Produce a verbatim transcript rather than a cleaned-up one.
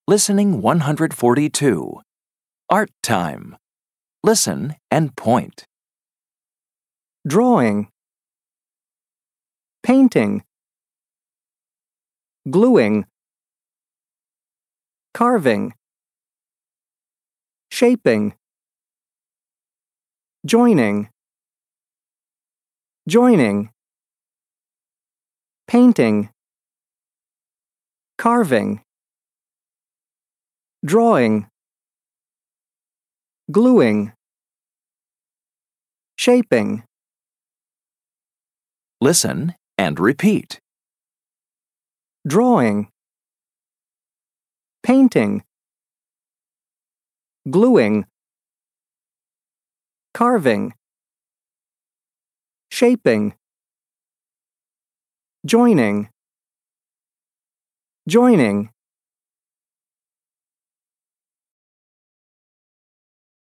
Listening one hundred forty-two. Art time. Listen and point. Drawing, painting, gluing, carving, shaping, joining, joining, painting, carving, drawing, gluing, shaping. Listen and repeat. Drawing, painting, gluing, carving, shaping, joining, joining,